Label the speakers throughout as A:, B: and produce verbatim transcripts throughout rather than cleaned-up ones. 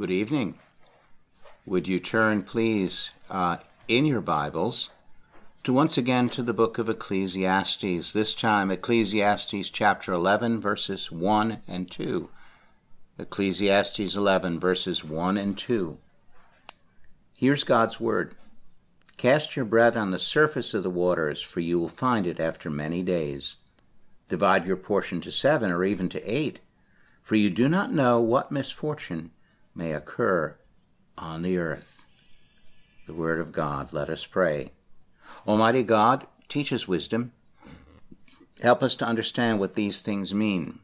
A: Good evening. Would you turn, please, uh, in your Bibles to once again to the book of Ecclesiastes, this time Ecclesiastes chapter eleven, verses one and two. Ecclesiastes eleven, verses one and two. Here's God's word. Cast your bread on the surface of the waters, for you will find it after many days. Divide your portion to seven or even to eight, for you do not know what misfortune may occur on the earth. The word of God. Let us pray. Almighty God, teach us wisdom. Help us to understand what these things mean.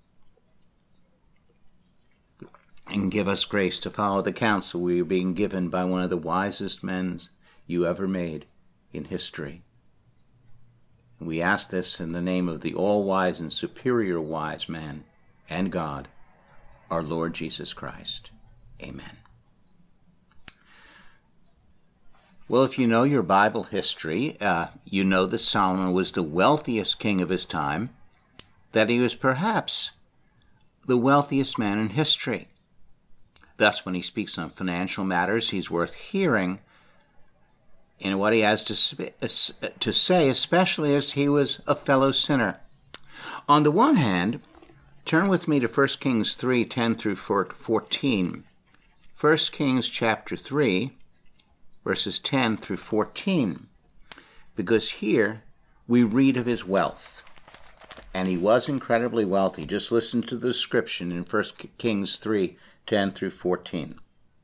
A: And give us grace to follow the counsel we are being given by one of the wisest men you ever made in history. And we ask this in the name of the all-wise and superior wise man and God, our Lord Jesus Christ. Amen. Well, if you know your Bible history, uh, you know that Solomon was the wealthiest king of his time, that he was perhaps the wealthiest man in history. Thus, when he speaks on financial matters, he's worth hearing in what he has to, sp- to say, especially as he was a fellow sinner. On the one hand, turn with me to First Kings three, ten through fourteen. First Kings chapter three, verses ten through fourteen, because here we read of his wealth. And he was incredibly wealthy. Just listen to the description in First Kings three, ten through fourteen.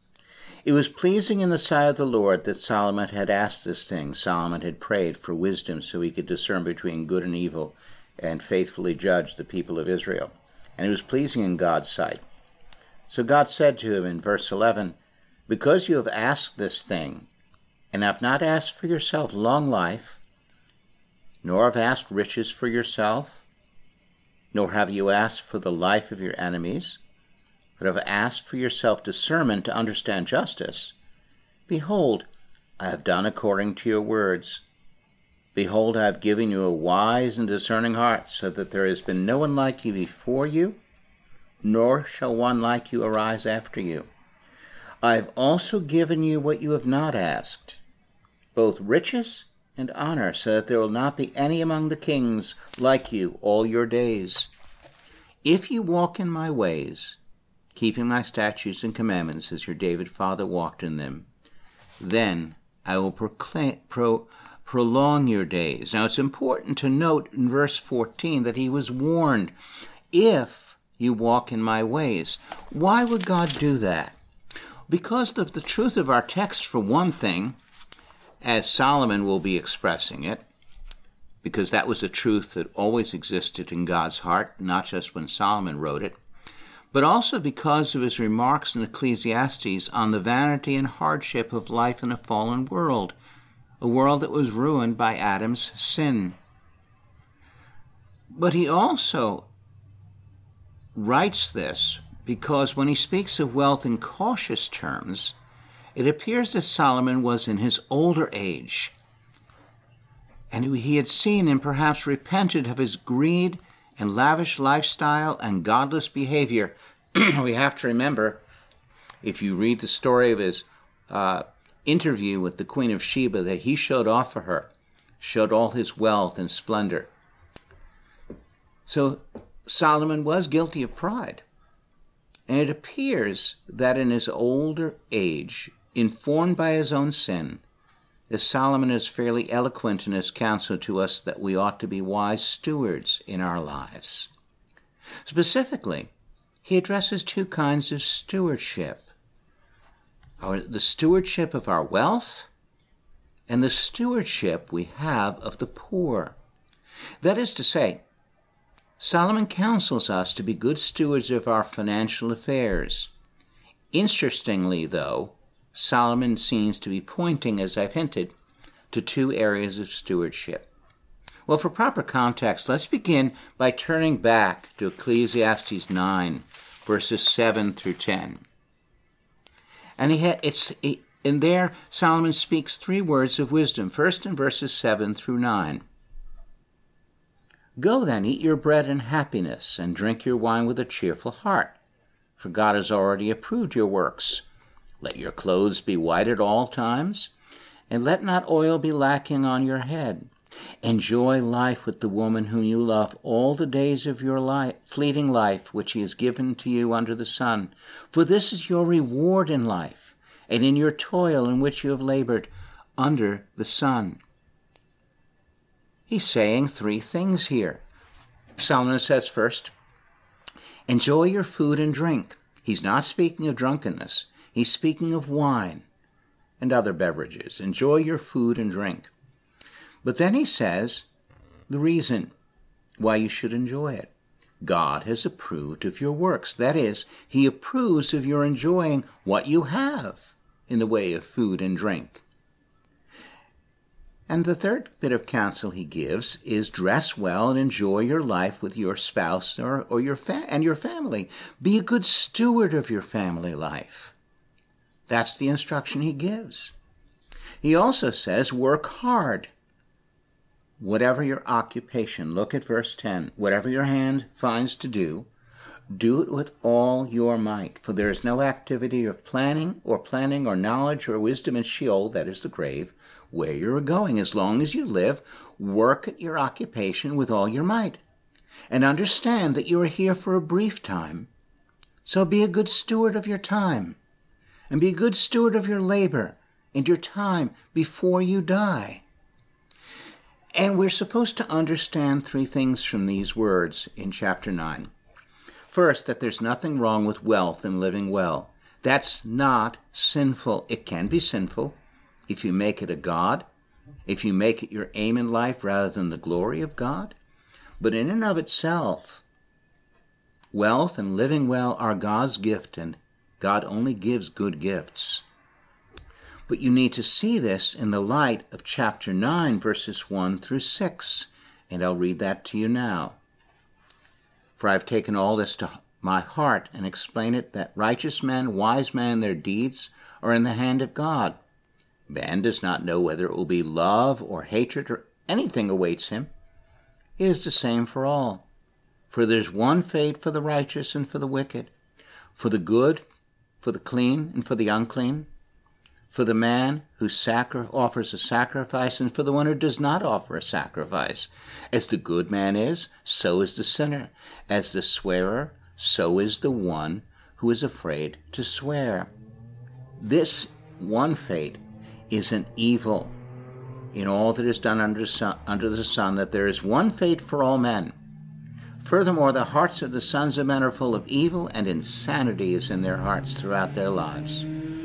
A: It was pleasing in the sight of the Lord that Solomon had asked this thing. Solomon had prayed for wisdom so he could discern between good and evil and faithfully judge the people of Israel. And it was pleasing in God's sight. So God said to him in verse eleven, "Because you have asked this thing, and have not asked for yourself long life, nor have asked riches for yourself, nor have you asked for the life of your enemies, but have asked for yourself discernment to understand justice, behold, I have done according to your words. Behold, I have given you a wise and discerning heart, so that there has been no one like you before you, nor shall one like you arise after you. I have also given you what you have not asked, both riches and honor, so that there will not be any among the kings like you all your days. If you walk in my ways, keeping my statutes and commandments as your David father walked in them, then I will proclaim, pro, prolong your days." Now it's important to note in verse fourteen that he was warned, if you walk in my ways. Why would God do that? Because of the truth of our text, for one thing, as Solomon will be expressing it, because that was a truth that always existed in God's heart, not just when Solomon wrote it, but also because of his remarks in Ecclesiastes on the vanity and hardship of life in a fallen world, a world that was ruined by Adam's sin. But he also writes this because when he speaks of wealth in cautious terms, it appears that Solomon was in his older age, and he had seen and perhaps repented of his greed and lavish lifestyle and godless behavior. We have to remember, if you read the story of his uh, interview with the Queen of Sheba, that he showed off for her, showed all his wealth and splendor. So Solomon was guilty of pride. And it appears that in his older age, informed by his own sin, as Solomon is fairly eloquent in his counsel to us that we ought to be wise stewards in our lives. Specifically, he addresses two kinds of stewardship. Our, the stewardship of our wealth and the stewardship we have of the poor. That is to say, Solomon counsels us to be good stewards of our financial affairs. Interestingly, though, Solomon seems to be pointing, as I've hinted, to two areas of stewardship. Well, for proper context, let's begin by turning back to Ecclesiastes nine, verses seven through ten. And he had, it's in there, Solomon speaks three words of wisdom, first in verses seven through nine. "Go then, eat your bread in happiness, and drink your wine with a cheerful heart. for God has already approved your works. Let your clothes be white at all times, and let not oil be lacking on your head. Enjoy life with the woman whom you love all the days of your life, fleeting life which he has given to you under the sun. For this is your reward in life, and in your toil in which you have labored under the sun. He's saying three things here. Solomon says first, enjoy your food and drink. He's not speaking of drunkenness. He's speaking of wine and other beverages. Enjoy your food and drink. But then he says the reason why you should enjoy it. God has approved of your works. That is, he approves of your enjoying what you have in the way of food and drink. And the third bit of counsel he gives is dress well and enjoy your life with your spouse or, or your fa- and your family. Be a good steward of your family life. That's the instruction he gives. He also says work hard. Whatever your occupation, look at verse ten, whatever your hand finds to do, do it with all your might, for there is no activity of planning or planning or knowledge or wisdom in Sheol, that is the grave, where you're going. As long as you live, work at your occupation with all your might. And understand that you are here for a brief time. So be a good steward of your time. And be a good steward of your labor and your time before you die. And we're supposed to understand three things from these words in chapter nine. First, that there's nothing wrong with wealth and living well. That's not sinful. It can be sinful if you make it a god, if you make it your aim in life rather than the glory of God. But in and of itself, wealth and living well are God's gift, and God only gives good gifts. But you need to see this in the light of chapter nine, verses one through six, and I'll read that to you now. For I've taken all this to my heart and explain it, that righteous men, wise men, their deeds are in the hand of God. Man does not know whether it will be love or hatred or anything awaits him. It is the same for all. For there's one fate for the righteous and for the wicked, for the good, for the clean, and for the unclean, for the man who sacri- offers a sacrifice and for the one who does not offer a sacrifice. As the good man is, so is the sinner. As the swearer, so is the one who is afraid to swear. This one fate is an evil in all that is done under, sun, under the sun, that there is one fate for all men. Furthermore, the hearts of the sons of men are full of evil, and insanity is in their hearts throughout their lives.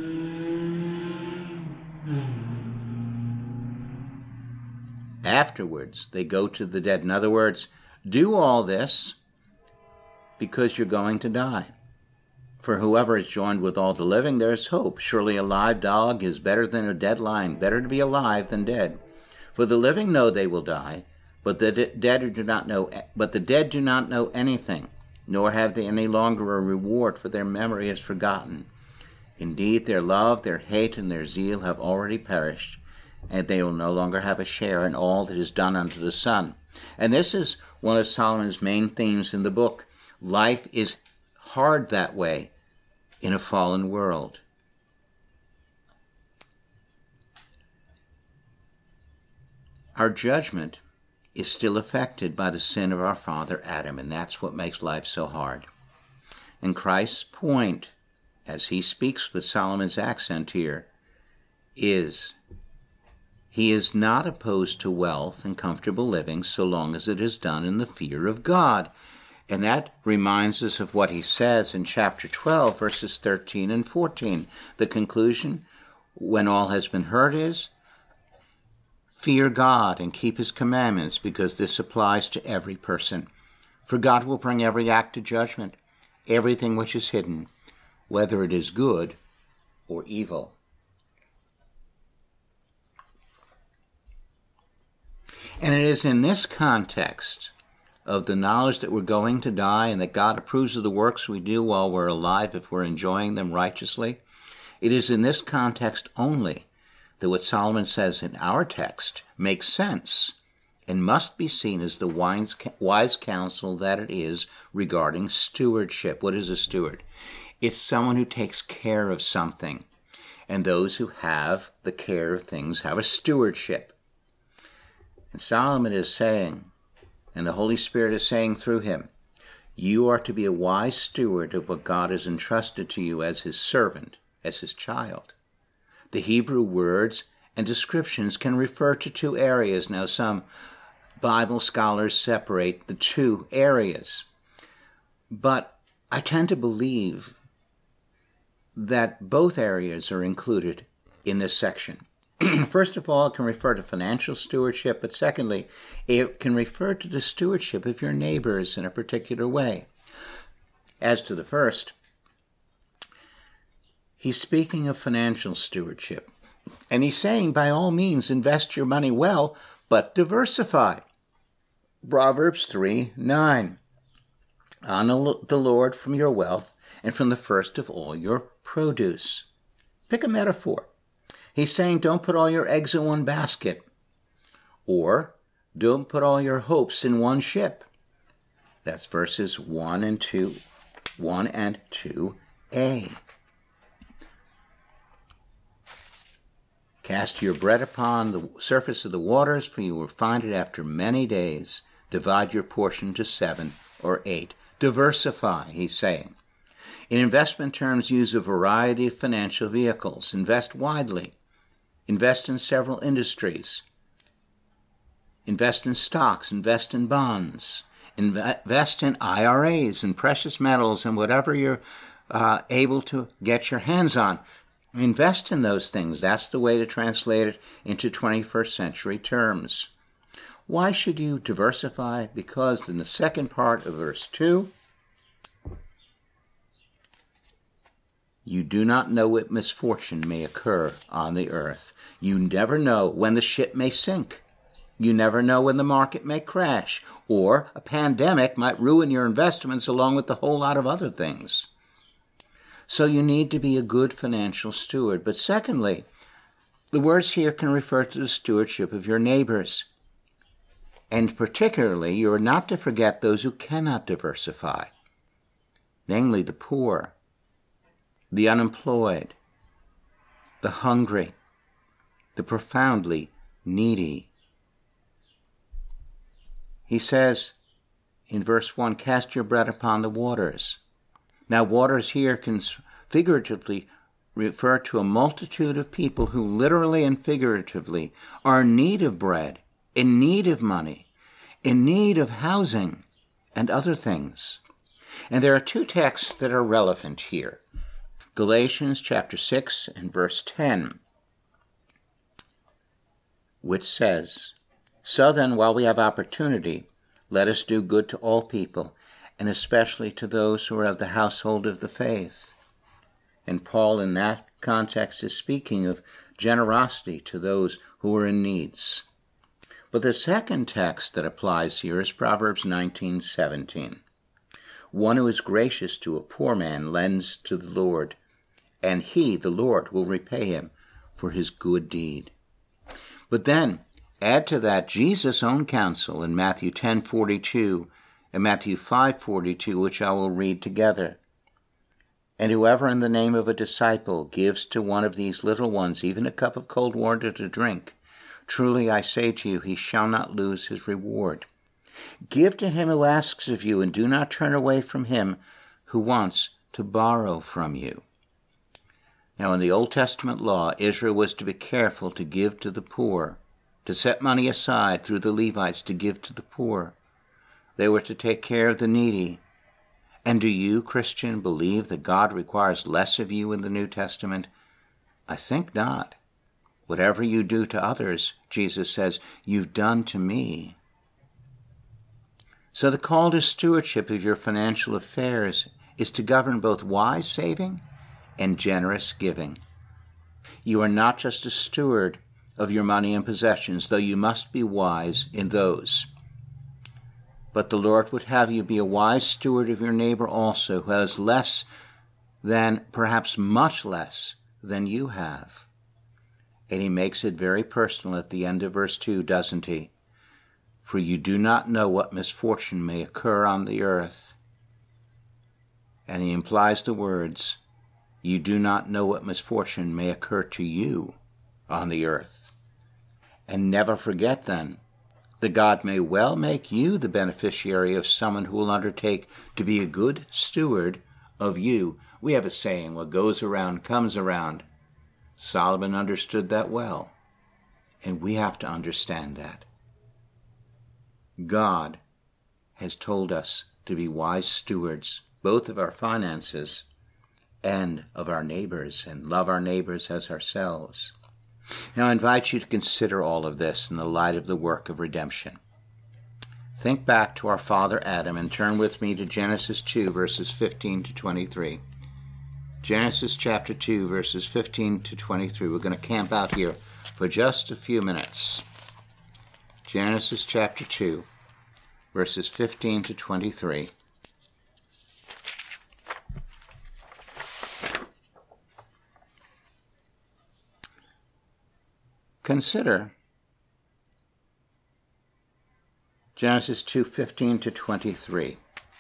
A: Afterwards, they go to the dead. In other words, do all this because you're going to die. For whoever is joined with all the living, there is hope. Surely a live dog is better than a dead lion, better to be alive than dead. For the living know they will die, but the dead do not know. But the dead do not know anything, nor have they any longer a reward, for their memory is forgotten. Indeed, their love, their hate, and their zeal have already perished, and they will no longer have a share in all that is done under the sun. And this is one of Solomon's main themes in the book. Life is hard that way in a fallen world. Our judgment is still affected by the sin of our father Adam, and that's what makes life so hard. And Christ's point, as he speaks with Solomon's accent here, is he is not opposed to wealth and comfortable living so long as it is done in the fear of God. And that reminds us of what he says in chapter twelve, verses thirteen and fourteen. The conclusion, when all has been heard, is, fear God and keep his commandments, because this applies to every person. For God will bring every act to judgment, everything which is hidden, whether it is good or evil. And it is in this context of the knowledge that we're going to die and that God approves of the works we do while we're alive if we're enjoying them righteously. It is in this context only that what Solomon says in our text makes sense and must be seen as the wise counsel that it is regarding stewardship. What is a steward? It's someone who takes care of something. And those who have the care of things have a stewardship. And Solomon is saying, and the Holy Spirit is saying through him, you are to be a wise steward of what God has entrusted to you as his servant, as his child. The Hebrew words and descriptions can refer to two areas. Now, some Bible scholars separate the two areas, but I tend to believe that both areas are included in this section. First of all, it can refer to financial stewardship, but secondly, it can refer to the stewardship of your neighbors in a particular way. As to the first, he's speaking of financial stewardship, and he's saying, by all means, invest your money well, but diversify. Proverbs three nine. Honor the Lord from your wealth and from the first of all your produce. Pick a metaphor. He's saying, don't put all your eggs in one basket, or don't put all your hopes in one ship. That's verses one and two, one and two a. Cast your bread upon the surface of the waters, for you will find it after many days. Divide your portion to seven or eight. Diversify, he's saying. In investment terms, use a variety of financial vehicles. Invest widely. Invest in several industries. Invest in stocks. Invest in bonds. Invest in I R As and precious metals and whatever you're uh, able to get your hands on. Invest in those things. That's the way to translate it into twenty-first century terms. Why should you diversify? Because in the second part of verse two, you do not know what misfortune may occur on the earth. You never know when the ship may sink. You never know when the market may crash, or a pandemic might ruin your investments along with a whole lot of other things. So you need to be a good financial steward. But secondly, the words here can refer to the stewardship of your neighbors. And particularly, you are not to forget those who cannot diversify, namely the poor, the unemployed, the hungry, the profoundly needy. He says in verse one, cast your bread upon the waters. Now, waters here can figuratively refer to a multitude of people who literally and figuratively are in need of bread, in need of money, in need of housing, and other things. And there are two texts that are relevant here. Galatians chapter six and verse ten, which says, so then, while we have opportunity, let us do good to all people, and especially to those who are of the household of the faith. And Paul, in that context, is speaking of generosity to those who are in needs. But the second text that applies here is Proverbs nineteen seventeen. One who is gracious to a poor man lends to the Lord, and he, the Lord, will repay him for his good deed. But then, add to that Jesus' own counsel in Matthew ten forty-two and Matthew five forty-two, which I will read together. And whoever in the name of a disciple gives to one of these little ones even a cup of cold water to drink, truly I say to you, he shall not lose his reward. Give to him who asks of you, and do not turn away from him who wants to borrow from you. Now, in the Old Testament law, Israel was to be careful to give to the poor, to set money aside through the Levites to give to the poor. They were to take care of the needy. And do you, Christian, believe that God requires less of you in the New Testament? I think not. Whatever you do to others, Jesus says, you've done to me. So the call to stewardship of your financial affairs is to govern both wise saving and generous giving. You are not just a steward of your money and possessions, though you must be wise in those. But the Lord would have you be a wise steward of your neighbor also, who has less than, perhaps much less than you have. And he makes it very personal at the end of verse two, doesn't he? For you do not know what misfortune may occur on the earth. And he implies the words, you do not know what misfortune may occur to you on the earth. And never forget then that God may well make you the beneficiary of someone who will undertake to be a good steward of you. We have a saying, what goes around comes around. Solomon understood that well, and we have to understand that. God has told us to be wise stewards, both of our finances and of our neighbors, and love our neighbors as ourselves. Now I invite you to consider all of this in the light of the work of redemption. Think back to our father Adam and turn with me to Genesis two, verses fifteen to twenty-three. Genesis chapter two, verses fifteen to twenty-three. We're going to camp out here for just a few minutes. Genesis chapter two, verses fifteen to twenty-three. Consider Genesis two, fifteen to twenty-three.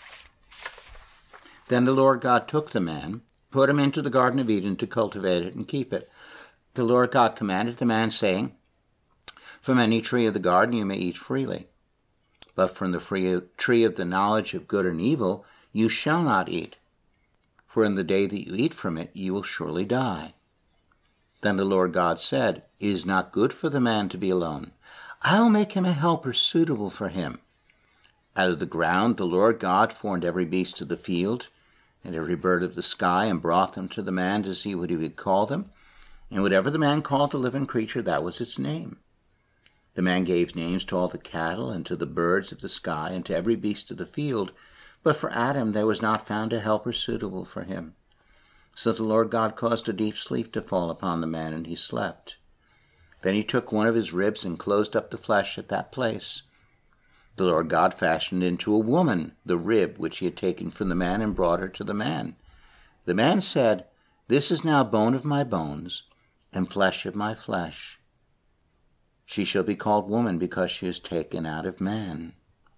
A: Then the Lord God took the man, put him into the Garden of Eden to cultivate it and keep it. The Lord God commanded the man, saying, from any tree of the garden you may eat freely, but from the free tree of the knowledge of good and evil you shall not eat, for in the day that you eat from it you will surely die. Then the Lord God said, it is not good for the man to be alone. I will make him a helper suitable for him. Out of the ground the Lord God formed every beast of the field, and every bird of the sky, and brought them to the man to see what he would call them. And whatever the man called the living creature, that was its name. The man gave names to all the cattle, and to the birds of the sky, and to every beast of the field. But for Adam there was not found a helper suitable for him. So the Lord God caused a deep sleep to fall upon the man, and he slept. Then he took one of his ribs and closed up the flesh at that place. The Lord God fashioned into a woman the rib which he had taken from the man, and brought her to the man. The man said, this is now bone of my bones, and flesh of my flesh. She shall be called woman, because she is taken out of man.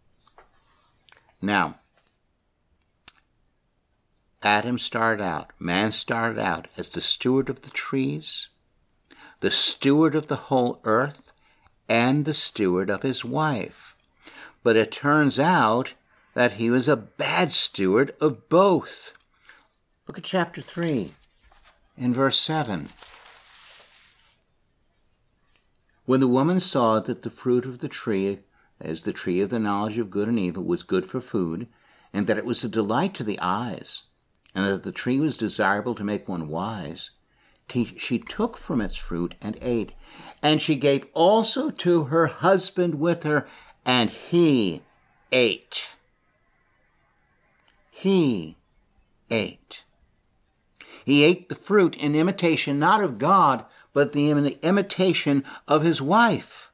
A: Now, Adam started out, man started out as the steward of the trees, the steward of the whole earth, and the steward of his wife. But it turns out that he was a bad steward of both. Look at chapter three, in verse seven. When the woman saw that the fruit of the tree, as the tree of the knowledge of good and evil, was good for food, and that it was a delight to the eyes, and that the tree was desirable to make one wise, she took from its fruit and ate. And she gave also to her husband with her, and he ate. He ate. He ate the fruit in imitation not of God, but the imitation of his wife.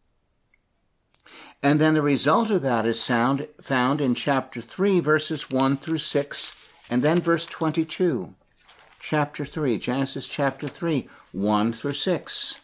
A: And then the result of that is found, found in chapter three, verses one through six, and then verse twenty-two. Chapter three, Genesis chapter three, one through six.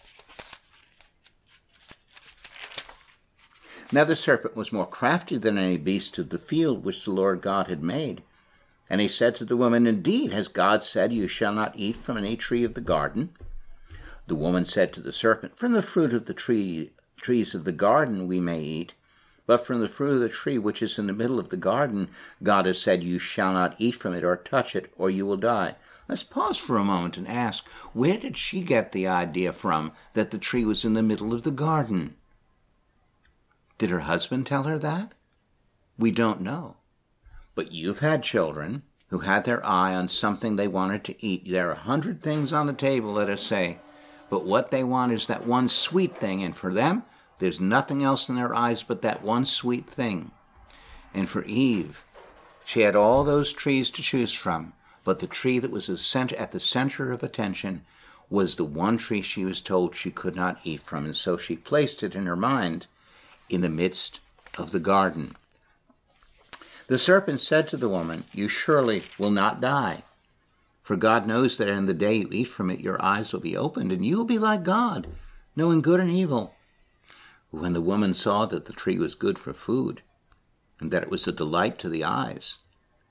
A: Now the serpent was more crafty than any beast of the field which the Lord God had made. And he said to the woman, indeed, has God said, you shall not eat from any tree of the garden? The woman said to the serpent, from the fruit of the tree, trees of the garden we may eat, but from the fruit of the tree which is in the middle of the garden, God has said, you shall not eat from it or touch it, or you will die. Let's pause for a moment and ask, where did she get the idea from that the tree was in the middle of the garden? Did her husband tell her that? We don't know. But you've had children who had their eye on something they wanted to eat. There are a hundred things on the table, let us say, but what they want is that one sweet thing, and for them, there's nothing else in their eyes but that one sweet thing. And for Eve, she had all those trees to choose from, but the tree that was at the center of attention was the one tree she was told she could not eat from, and so she placed it in her mind in the midst of the garden. The serpent said to the woman, you surely will not die, for God knows that in the day you eat from it, your eyes will be opened, and you will be like God, knowing good and evil. When the woman saw that the tree was good for food, and that it was a delight to the eyes,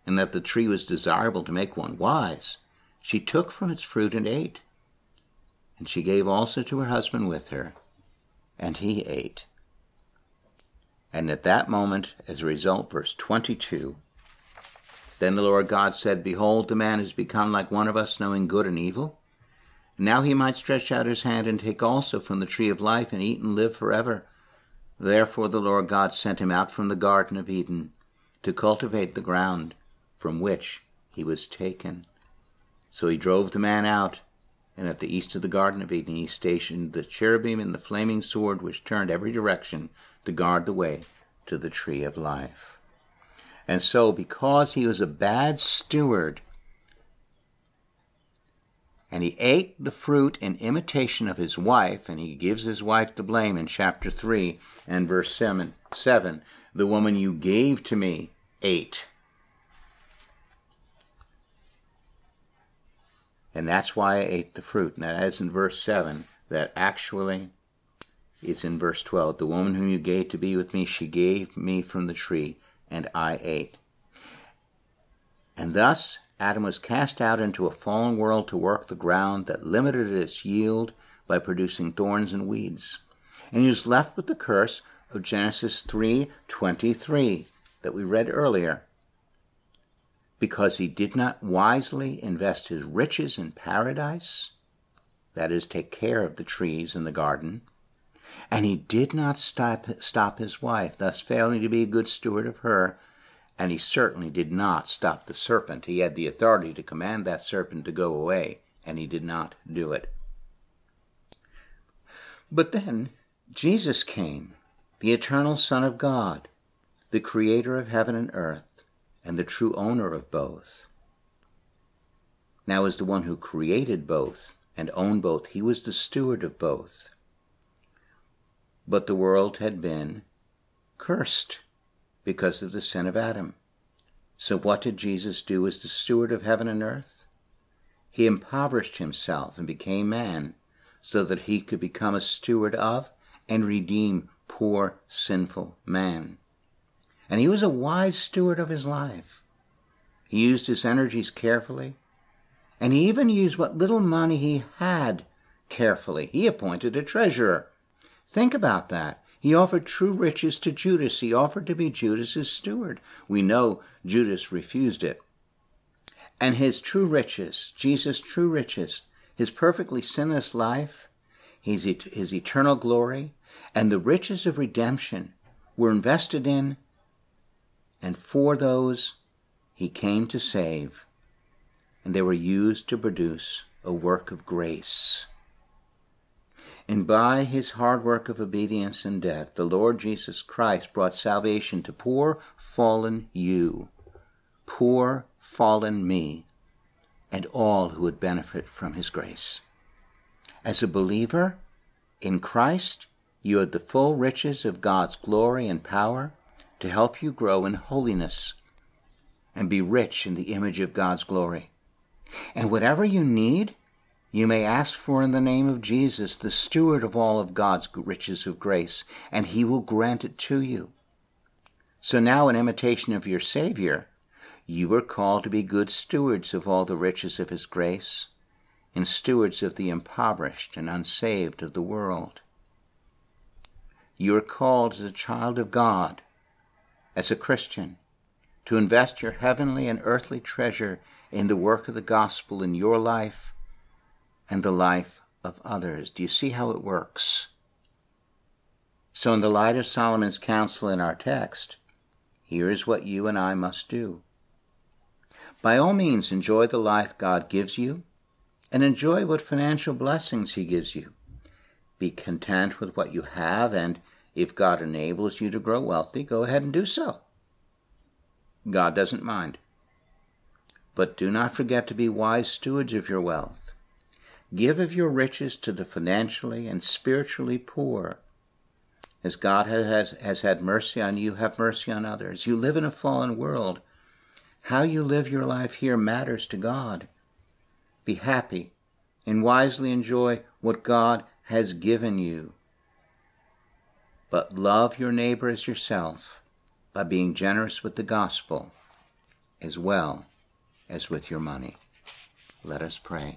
A: and that the tree was desirable to make one wise, she took from its fruit and ate. And she gave also to her husband with her, and he ate. And at that moment, as a result, verse twenty-two, then the Lord God said, Behold, the man has become like one of us, knowing good and evil. Now he might stretch out his hand and take also from the tree of life and eat and live forever. Therefore the Lord God sent him out from the Garden of Eden to cultivate the ground from which he was taken. So he drove the man out, and at the east of the Garden of Eden he stationed the cherubim and the flaming sword which turned every direction to guard the way to the tree of life. And so, because he was a bad steward, and he ate the fruit in imitation of his wife, and he gives his wife the blame in chapter three and verse seven, seven, the woman you gave to me ate. And that's why I ate the fruit. And that is in verse seven, that actually is in verse twelve. The woman whom you gave to be with me, she gave me from the tree, and I ate. And thus Adam was cast out into a fallen world to work the ground that limited its yield by producing thorns and weeds. And he was left with the curse of Genesis three twenty-three that we read earlier, because he did not wisely invest his riches in paradise, that is, take care of the trees in the garden, and he did not stop, stop his wife, thus failing to be a good steward of her, and he certainly did not stop the serpent. He had the authority to command that serpent to go away, and he did not do it. But then Jesus came, the eternal Son of God, the creator of heaven and earth, and the true owner of both. Now, as the one who created both and owned both, he was the steward of both. But the world had been cursed because of the sin of Adam. So what did Jesus do as the steward of heaven and earth? He impoverished himself and became man so that he could become a steward of and redeem poor, sinful man. And he was a wise steward of his life. He used his energies carefully, and he even used what little money he had carefully. He appointed a treasurer. Think about that. He offered true riches to Judas. He offered to be Judas's steward. We know Judas refused it. And his true riches, Jesus' true riches, his perfectly sinless life, his, his eternal glory, and the riches of redemption were invested in and for those he came to save, and they were used to produce a work of grace. And by his hard work of obedience and death, the Lord Jesus Christ brought salvation to poor, fallen you, poor, fallen me, and all who would benefit from his grace. As a believer in Christ, you have the full riches of God's glory and power to help you grow in holiness and be rich in the image of God's glory. And whatever you need, you may ask for in the name of Jesus, the steward of all of God's riches of grace, and he will grant it to you. So now, in imitation of your Savior, you are called to be good stewards of all the riches of his grace, and stewards of the impoverished and unsaved of the world. You are called as a child of God, as a Christian, to invest your heavenly and earthly treasure in the work of the gospel in your life and the life of others. Do you see how it works? So in the light of Solomon's counsel in our text, here is what you and I must do. By all means, enjoy the life God gives you, and enjoy what financial blessings he gives you. Be content with what you have, and if God enables you to grow wealthy, go ahead and do so. God doesn't mind. But do not forget to be wise stewards of your wealth. Give of your riches to the financially and spiritually poor. As God has, has had mercy on you, have mercy on others. You live in a fallen world. How you live your life here matters to God. Be happy and wisely enjoy what God has given you. But love your neighbor as yourself by being generous with the gospel. as well as with your money. Let us pray.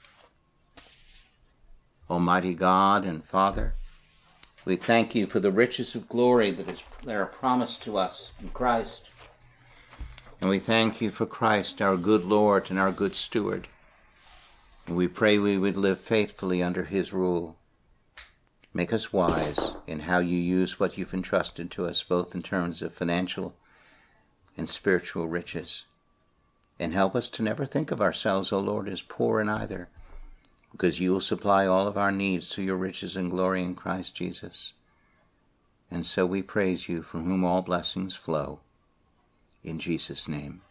A: Almighty God and Father, we thank you for the riches of glory that, is, that are promised to us in Christ. And we thank you for Christ, our good Lord and our good steward. And we pray we would live faithfully under his rule. Make us wise in how you use what you've entrusted to us, both in terms of financial and spiritual riches. And help us to never think of ourselves, O Lord, as poor in either, because you will supply all of our needs through your riches and glory in Christ Jesus. And so we praise you, from whom all blessings flow. In Jesus' name.